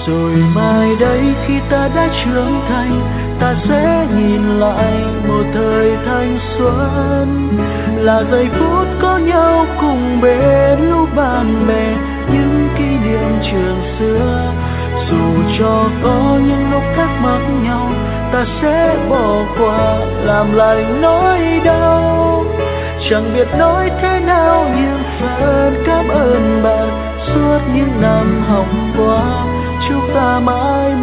Rồi mai đây khi ta đã trưởng thành, ta sẽ nhìn lại một thời thanh xuân, là giây phút có nhau cùng bên lúc bạn bè, những kỷ niệm trường xưa. Dù cho có những lúc thắc mắc nhau, ta sẽ bỏ qua làm lành nỗi đau. Chẳng biết nói thế nào nhưng phần cảm ơn bạn suốt những năm học qua. Chúc ta mãi